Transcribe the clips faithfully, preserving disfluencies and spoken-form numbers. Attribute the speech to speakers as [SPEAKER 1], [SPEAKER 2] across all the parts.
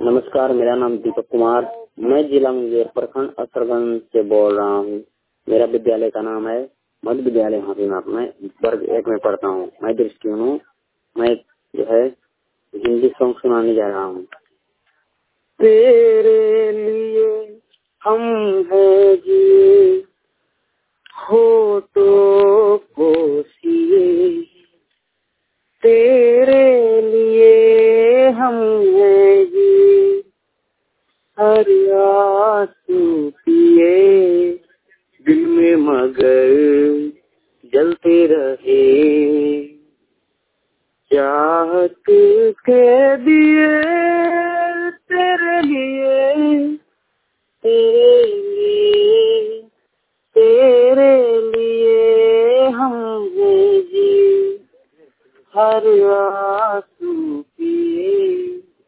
[SPEAKER 1] नमस्कार, मेरा नाम दीपक कुमार, मैं जिला मुंगेर प्रखंड असरगंज से बोल रहा हूँ। मेरा विद्यालय का नाम है मध्य विद्यालय हाथीनाथ। मैं वर्ग एक में पढ़ता हूँ। मैं दृष्टिहीन हूँ। मैं जो है हिंदी सॉन्ग सुनाने जा रहा हूँ। तेरे लिए हम हैं जिए हो तो कोसिए, तेरे लिए हम हैं जिए हर आंसू पिए, दिल में मगर जलते रहे, चाहत के दिए तेरे लिए, तेरे लिए, तेरे लिए हम हैं जी हर आंसू पिए,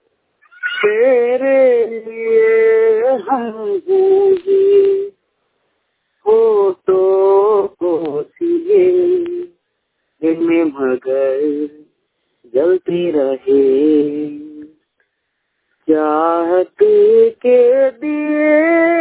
[SPEAKER 1] तेरे लिए हम हैं जी हो तो कोसिए, दिल में मगर जलती रहे, चाहत के दिए